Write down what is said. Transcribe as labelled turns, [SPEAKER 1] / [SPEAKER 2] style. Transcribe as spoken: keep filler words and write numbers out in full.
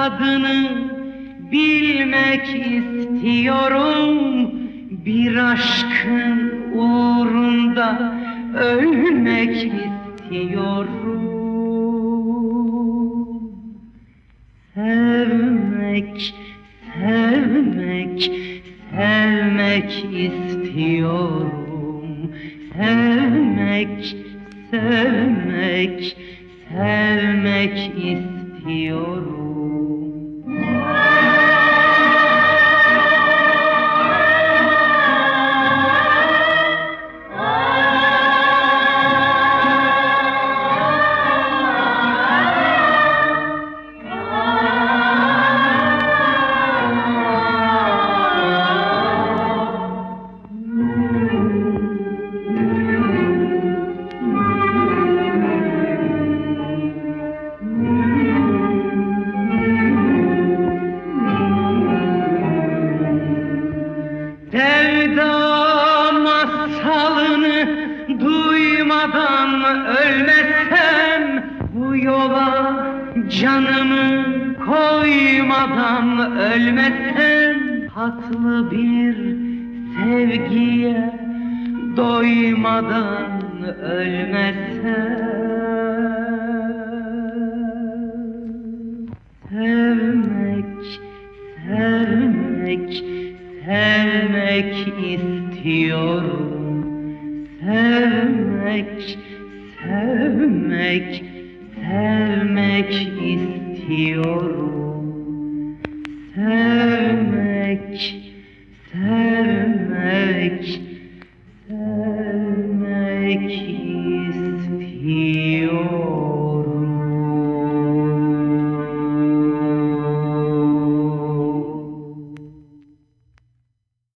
[SPEAKER 1] tadını bilmek istiyorum. Bir aşkın uğrunda ölmek istiyorum. Sevmek, sevmek, sevmek istiyorum. Sevmek, sevmek, sevmek istiyorum. Sevda masalını duymadan ölmesem, bu yola canımı koymadan ölmesem, tatlı bir sevgiye doymadan ölmesem. Sevmek, sevmek, sevmek istiyorum. Sevmek, sevmek, sevmek istiyorum. Sevmek, sevmek,